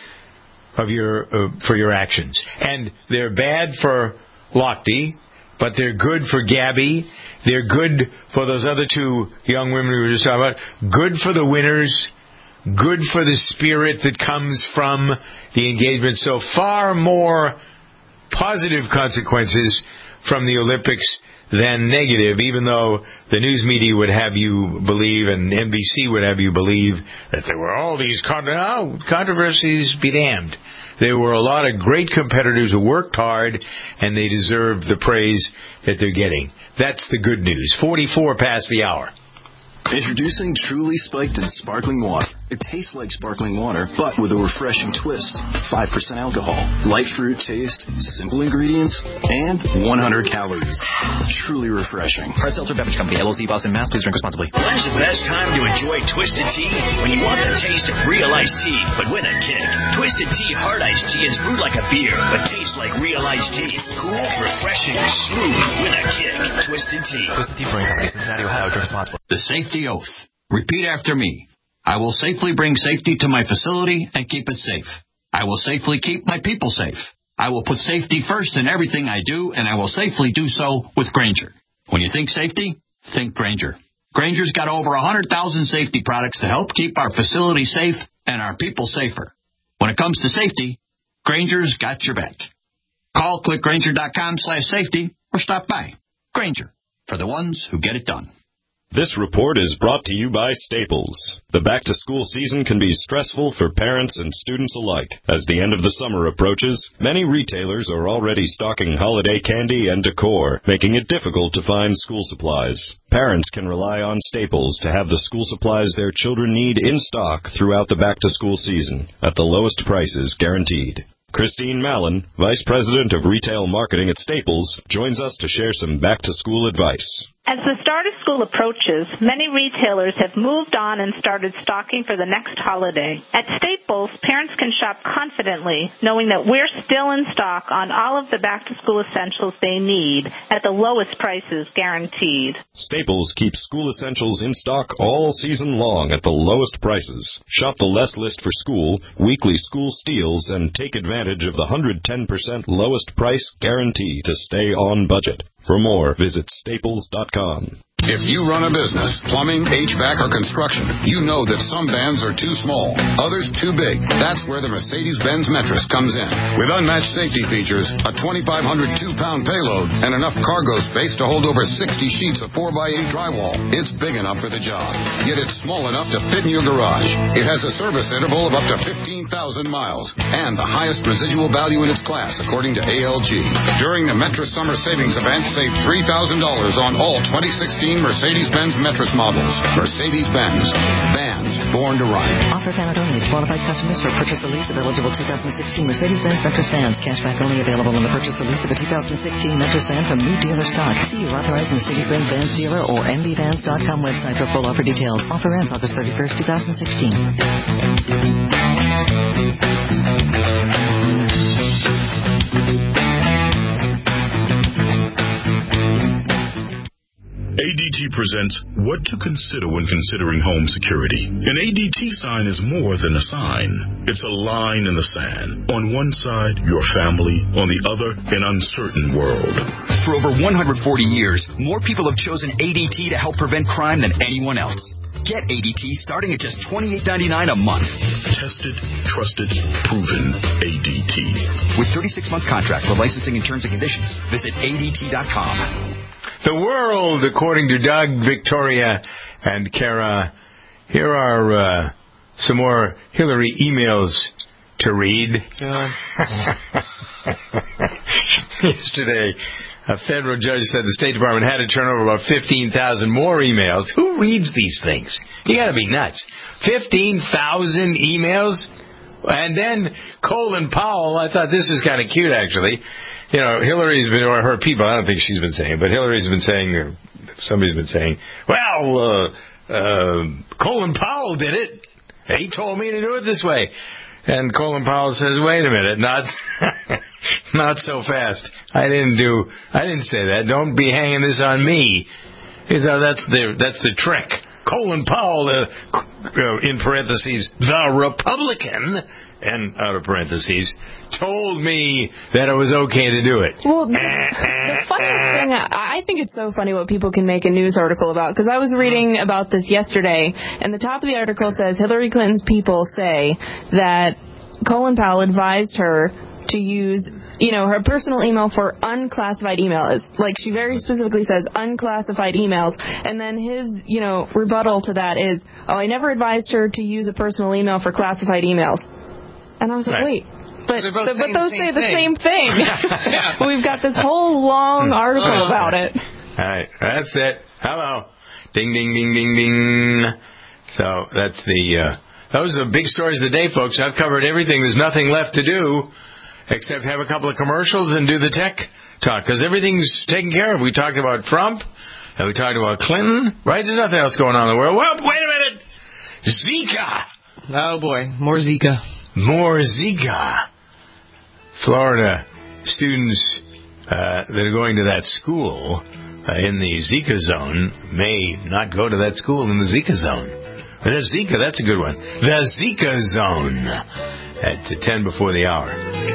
of your, uh, for your actions. And they're bad for Lochte, but they're good for Gabby. They're good for those other two young women we were just talking about. Good for the winners. Good for the spirit that comes from the engagement. So far more positive consequences from the Olympics than negative, even though the news media would have you believe and N B C would have you believe that there were all these con- oh, controversies, be damned. There were a lot of great competitors who worked hard, and they deserve the praise that they're getting. That's the good news. forty-four past the hour. Introducing Truly Spiked and Sparkling Water. It tastes like sparkling water, but with a refreshing twist. five percent alcohol, light fruit taste, simple ingredients, and one hundred calories. Truly refreshing. Hard Seltzer Beverage Company, L L C, Boston, Mass. Please drink responsibly. When's the best time to enjoy Twisted Tea? When you want the taste of real iced tea, but with a kick. Twisted Tea Hard Iced Tea is brewed like a beer, but tastes like real iced tea. Cool, refreshing, smooth, with a kick. Twisted Tea. Twisted Tea Brewing Company, Cincinnati, Ohio. Drink responsibly. The safety oath. Repeat after me. I will safely bring safety to my facility and keep it safe. I will safely keep my people safe. I will put safety first in everything I do, and I will safely do so with Grainger. When you think safety, think Grainger. Grainger's got over one hundred thousand safety products to help keep our facility safe and our people safer. When it comes to safety, Grainger's got your back. Call clickgrainger.com slash safety or stop by. Grainger, for the ones who get it done. This report is brought to you by Staples. The back-to-school season can be stressful for parents and students alike. As the end of the summer approaches, many retailers are already stocking holiday candy and decor, making it difficult to find school supplies. Parents can rely on Staples to have the school supplies their children need in stock throughout the back-to-school season, at the lowest prices guaranteed. Christine Mallon, Vice President of Retail Marketing at Staples, joins us to share some back-to-school advice. As the start of school approaches, many retailers have moved on and started stocking for the next holiday. At Staples, parents can shop confidently, knowing that we're still in stock on all of the back-to-school essentials they need at the lowest prices guaranteed. Staples keeps school essentials in stock all season long at the lowest prices. Shop the less list for school, weekly school steals, and take advantage of the one hundred ten percent lowest price guarantee to stay on budget. For more, visit staples dot com. If you run a business, plumbing, H V A C, or construction, you know that some vans are too small, others too big. That's where the Mercedes-Benz Metris comes in. With unmatched safety features, a twenty-five hundred two-pound payload, and enough cargo space to hold over sixty sheets of four by eight drywall, it's big enough for the job. Yet it's small enough to fit in your garage. It has a service interval of up to fifteen thousand miles, and the highest residual value in its class, according to A L G. During the Metris Summer Savings Event, save three thousand dollars on all twenty sixteen Mercedes-Benz Metris models. Mercedes-Benz. Vans born to run. Offer valid only. Qualified customers for purchase or lease of eligible two thousand sixteen Mercedes-Benz Metris vans. Cashback only available on the purchase or lease of a two thousand sixteen Metris van from new dealer stock. See your authorized Mercedes-Benz Vans dealer or m b vans dot com website for full offer details. Offer ends August thirty-first, twenty sixteen. A D T presents What to Consider When Considering Home Security. An A D T sign is more than a sign. It's a line in the sand. On one side, your family. On the other, an uncertain world. For over one hundred forty years, more people have chosen A D T to help prevent crime than anyone else. Get A D T starting at just twenty-eight ninety-nine a month. Tested, trusted, proven A D T. With thirty-six month contract for licensing and terms and conditions, visit A D T dot com. The world, according to Doug, Victoria, and Kara. Here are uh, some more Hillary emails to read. Uh. Yesterday, a federal judge said the State Department had to turn over about fifteen thousand more emails. Who reads these things? You got to be nuts. fifteen thousand emails? And then Colin Powell, I thought this was kind of cute, actually. You know, Hillary's been, or her people, I don't think she's been saying, but Hillary's been saying, or somebody's been saying, well, uh, uh, Colin Powell did it. He told me to do it this way. And Colin Powell says, wait a minute, not, not so fast. I didn't do, I didn't say that. Don't be hanging this on me. He thought that's the, that's the trick. Colin Powell, uh, in parentheses, the Republican, and out of parentheses, told me that it was okay to do it. Well, the, the funniest thing, I think it's so funny what people can make a news article about, because I was reading about this yesterday, and the top of the article says, Hillary Clinton's people say that Colin Powell advised her to use, you know, her personal email for unclassified emails. Like, she very specifically says unclassified emails. And then his, you know, rebuttal to that is, oh, I never advised her to use a personal email for classified emails. And I was like, right. wait. But, so but, but those the say the thing. same thing. Yeah. We've got this whole long article Uh-huh. about it. All right. That's it. Hello. Ding, ding, ding, ding, ding. So that's the, uh, those are the big stories of the day, folks. I've covered everything. There's nothing left to do except have a couple of commercials and do the tech talk, because everything's taken care of. We talked about Trump, and we talked about Clinton, right? There's nothing else going on in the world. Well, wait a minute. Zika. Oh, boy. More Zika. More Zika. Florida students uh, that are going to that school uh, in the Zika zone may not go to that school in the Zika zone. But that's Zika. That's a good one. The Zika zone at ten before the hour.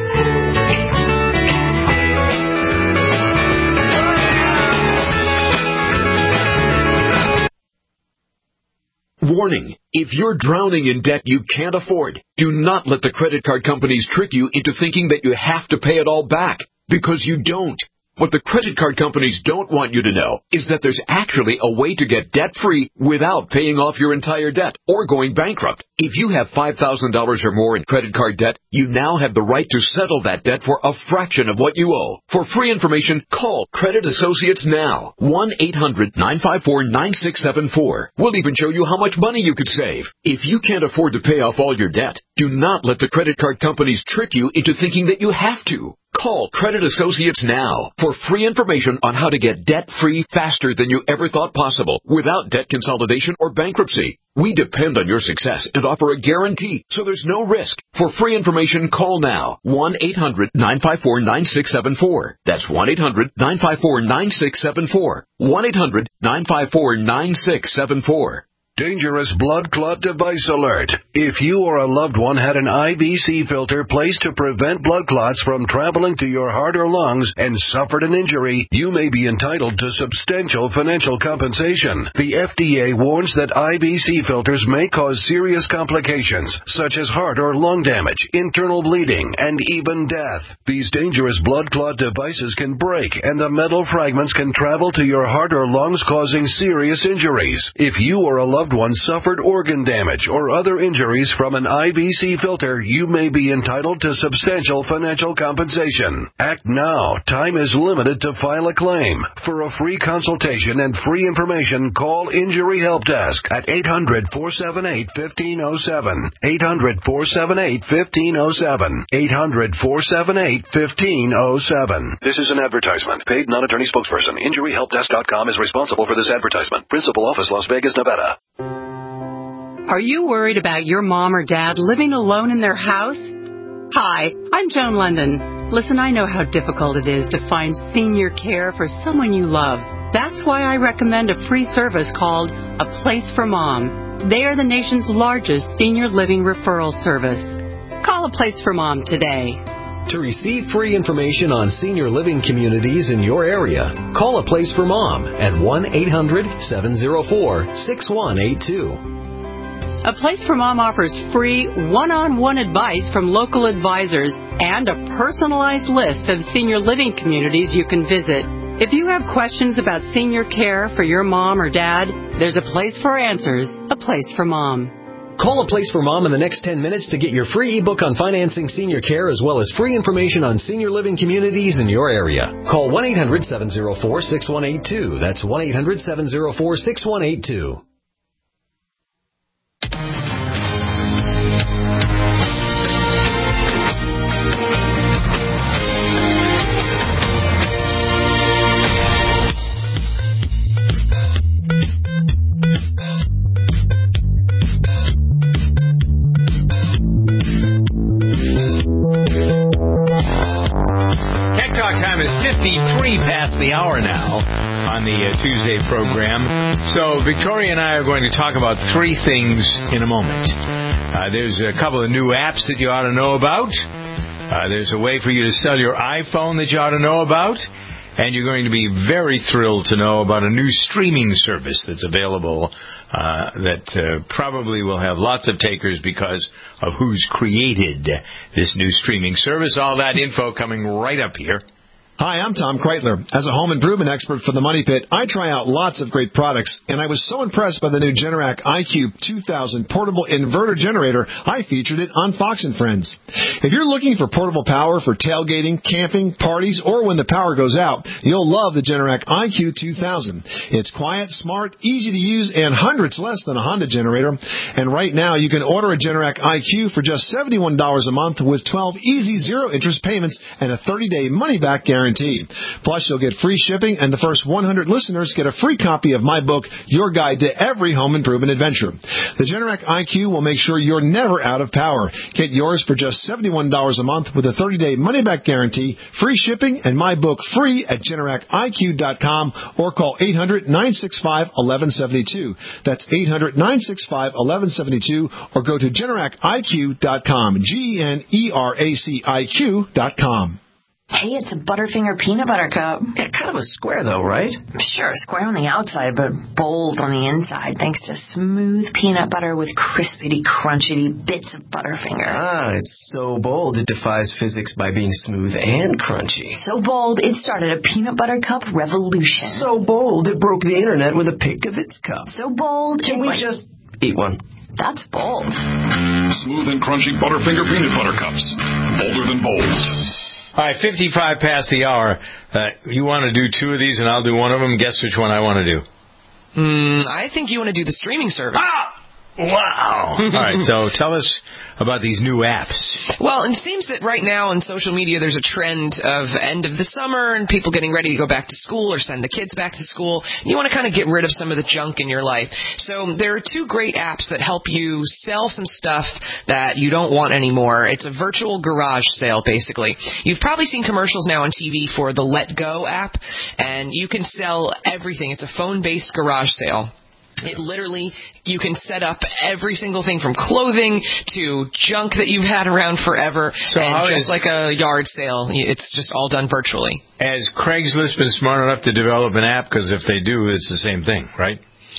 Warning. If you're drowning in debt you can't afford, do not let the credit card companies trick you into thinking that you have to pay it all back, because you don't. What the credit card companies don't want you to know is that there's actually a way to get debt-free without paying off your entire debt or going bankrupt. If you have five thousand dollars or more in credit card debt, you now have the right to settle that debt for a fraction of what you owe. For free information, call Credit Associates now. one eight hundred nine five four nine six seven four. We'll even show you how much money you could save. If you can't afford to pay off all your debt, do not let the credit card companies trick you into thinking that you have to. Call Credit Associates now for free information on how to get debt-free faster than you ever thought possible without debt consolidation or bankruptcy. We depend on your success and offer a guarantee, so there's no risk. For free information, call now. one eight hundred nine five four nine six seven four. That's one eight hundred nine five four nine six seven four. one eight hundred nine five four nine six seven four. Dangerous blood clot device alert. If you or a loved one had an I V C filter placed to prevent blood clots from traveling to your heart or lungs and suffered an injury, you may be entitled to substantial financial compensation. The F D A warns that I V C filters may cause serious complications, such as heart or lung damage, internal bleeding, and even death. These dangerous blood clot devices can break, and the metal fragments can travel to your heart or lungs, causing serious injuries. If you or a loved one suffered organ damage or other injuries from an I V C filter, you may be entitled to substantial financial compensation. Act now. Time is limited to file a claim. For a free consultation and free information, call Injury Help Desk at eight hundred four seven eight one five zero seven. eight hundred four seven eight one five zero seven. eight hundred four seven eight one five zero seven. This is an advertisement. Paid non-attorney spokesperson. Injury Help Desk dot com is responsible for this advertisement. Principal office, Las Vegas, Nevada. Are you worried about your mom or dad living alone in their house? Hi, I'm Joan London. Listen, I know how difficult it is to find senior care for someone you love. That's why I recommend a free service called A Place for Mom. They are the nation's largest senior living referral service. Call A Place for Mom today. To receive free information on senior living communities in your area, call A Place for Mom at one eight hundred seven oh four six one eight two. A Place for Mom offers free one-on-one advice from local advisors and a personalized list of senior living communities you can visit. If you have questions about senior care for your mom or dad, there's a place for answers, A Place for Mom. Call A Place for Mom in the next ten minutes to get your free ebook on financing senior care as well as free information on senior living communities in your area. Call one eight hundred seven oh four six one eight two. That's one eight hundred seven oh four six one eight two. fifty-three past the hour now on the uh, Tuesday program. So Victoria and I are going to talk about three things in a moment. Uh, there's a couple of new apps that you ought to know about. Uh, there's a way for you to sell your iPhone that you ought to know about. And you're going to be very thrilled to know about a new streaming service that's available uh, that uh, probably will have lots of takers because of who's created this new streaming service. All that info coming right up here. Hi, I'm Tom Kreitler. As a home improvement expert for the Money Pit, I try out lots of great products, and I was so impressed by the new Generac iCube two thousand portable inverter generator, I featured it on Fox and Friends. If you're looking for portable power for tailgating, camping, parties, or when the power goes out, you'll love the Generac iCube two thousand. It's quiet, smart, easy to use, and hundreds less than a Honda generator. And right now, you can order a Generac iCube for just seventy-one dollars a month with twelve easy zero-interest payments and a thirty-day money-back guarantee. Plus, you'll get free shipping, and the first one hundred listeners get a free copy of my book, Your Guide to Every Home Improvement Adventure. The Generac iCube will make sure you're never out of power. Get yours for just seventy-one dollars a month with a thirty-day money-back guarantee, free shipping, and my book free at Generac I Q dot com or call eight hundred nine six five one one seven two. That's eight hundred nine six five one one seven two or go to Generac I Q dot com, G E N E R A C I Q dot com. Hey, it's a Butterfinger peanut butter cup. Yeah, kind of a square, though, right? Sure, square on the outside, but bold on the inside, thanks to smooth peanut butter with crispity, crunchity bits of Butterfinger. Ah, it's so bold it defies physics by being smooth and crunchy. So bold, it started a peanut butter cup revolution. So bold, it broke the internet with a pic of its cup. So bold, Can it we like... just eat one? That's bold. Smooth and crunchy Butterfinger peanut butter cups. Bolder than bold. All right, fifty-five past the hour. Uh, you want to do two of these, and I'll do one of them. Guess which one I want to do. Mm, I think you want to do the streaming service. Ah! Wow. All right, so tell us about these new apps. Well, it seems that right now on social media there's a trend of end of the summer and people getting ready to go back to school or send the kids back to school. You want to kind of get rid of some of the junk in your life. So there are two great apps that help you sell some stuff that you don't want anymore. It's a virtual garage sale, basically. You've probably seen commercials now on T V for the Let Go app, and you can sell everything. It's a phone-based garage sale. It literally, you can set up every single thing from clothing to junk that you've had around forever. So and just is, like a yard sale, it's just all done virtually. Has Craigslist been smart enough to develop an app? Because if they do, it's the same thing, right?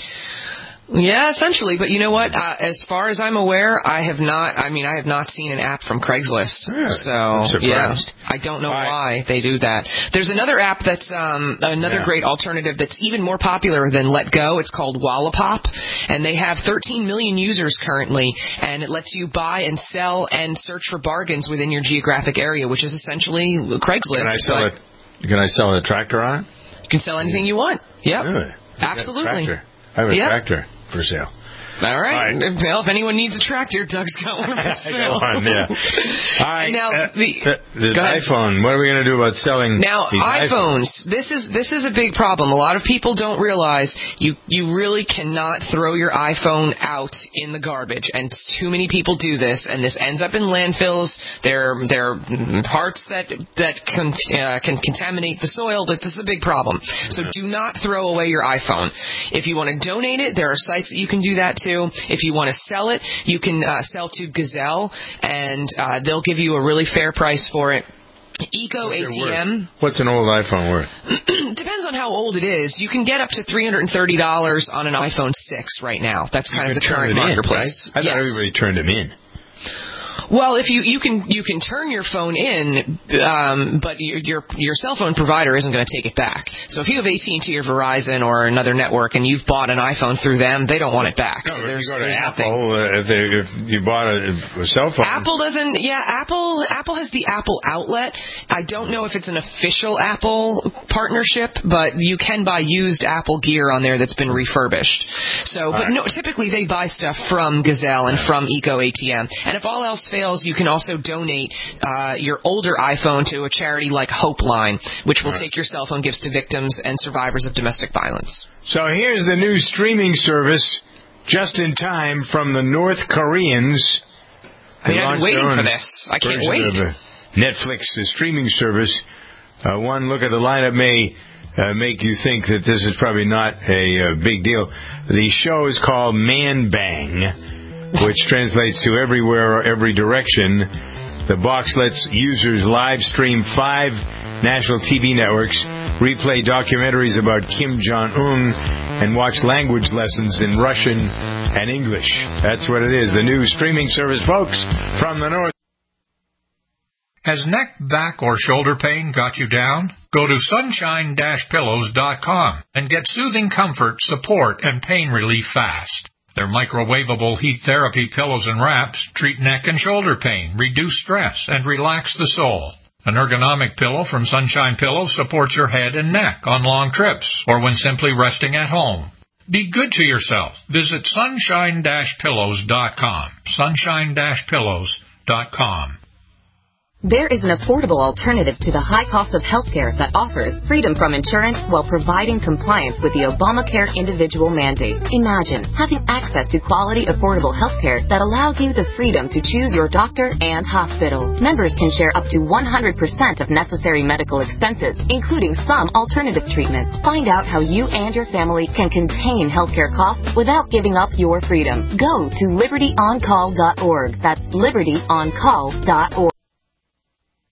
Yeah, essentially. But you know what? Uh, as far as I'm aware, I have not. I mean, I have not seen an app from Craigslist. Really? So I'm surprised. yeah, I don't know why they do that. There's another app that's um, another Yeah. great alternative that's even more popular than Let Go. It's called Wallapop, and they have thirteen million users currently, and it lets you buy and sell and search for bargains within your geographic area, which is essentially Craigslist. Can I sell but it? Can I sell a tractor on it? You can sell anything you want. Yep. Really? Absolutely. I have a tractor. I have a Yep. tractor for sale. All right. All right. Well, if anyone needs a tractor, Doug's got one for I sale. got one, yeah. All right. And now, uh, the, the, the go ahead. iPhone. What are we going to do about selling Now, these iPhones, this is this is a big problem. A lot of people don't realize you you really cannot throw your iPhone out in the garbage, and too many people do this, and this ends up in landfills. There there are parts that that can uh, can contaminate the soil. That this is a big problem. So do not throw away your iPhone. If you want to donate it, there are sites that you can do that too. If you want to sell it, you can uh, sell to Gazelle, and uh, they'll give you a really fair price for it. Eco What's A it T worth? M. What's an old iPhone worth? Depends on how old it is. You can get up to three hundred thirty dollars on an iPhone six right now. That's kind You of the could turn current it in, marketplace. right? I thought Yes. everybody turned them in. Well, if you you can you can turn your phone in, um, but your, your your cell phone provider isn't going to take it back. So if you have A T and T or Verizon or another network and you've bought an iPhone through them, they don't want it back. No, so if there's, you go to there's Apple, nothing. uh, if, they, if you bought a, a cell phone. Apple doesn't. Yeah, Apple Apple has the Apple Outlet. I don't know if it's an official Apple partnership, but you can buy used Apple gear on there that's been refurbished. So, but no, typically they buy stuff from Gazelle and from Eco A T M. And if all else fails, you can also donate uh, your older iPhone to a charity like Hope Line, which will take your cell phone gifts to victims and survivors of domestic violence. So here's the new streaming service, just in time from the North Koreans. I mean, They I've launched been waiting their for own this. I can't version wait. of the Netflix the streaming service. Uh, one look at the lineup may uh, make you think that this is probably not a uh, big deal. The show is called Man Bang, which translates to everywhere or every direction. The box lets users live stream five national T V networks, replay documentaries about Kim Jong-un, and watch language lessons in Russian and English. That's what it is, the new streaming service, folks, from the North. Has neck, back, or shoulder pain got you down? Go to sunshine dash pillows dot com and get soothing comfort, support, and pain relief fast. Their microwavable heat therapy pillows and wraps treat neck and shoulder pain, reduce stress, and relax the soul. An ergonomic pillow from Sunshine Pillows supports your head and neck on long trips or when simply resting at home. Be good to yourself. Visit sunshine dash pillows dot com. sunshine dash pillows dot com. There is an affordable alternative to the high cost of healthcare that offers freedom from insurance while providing compliance with the Obamacare individual mandate. Imagine having access to quality, affordable healthcare that allows you the freedom to choose your doctor and hospital. Members can share up to one hundred percent of necessary medical expenses, including some alternative treatments. Find out how you and your family can contain healthcare costs without giving up your freedom. Go to liberty on call dot org. That's liberty on call dot org.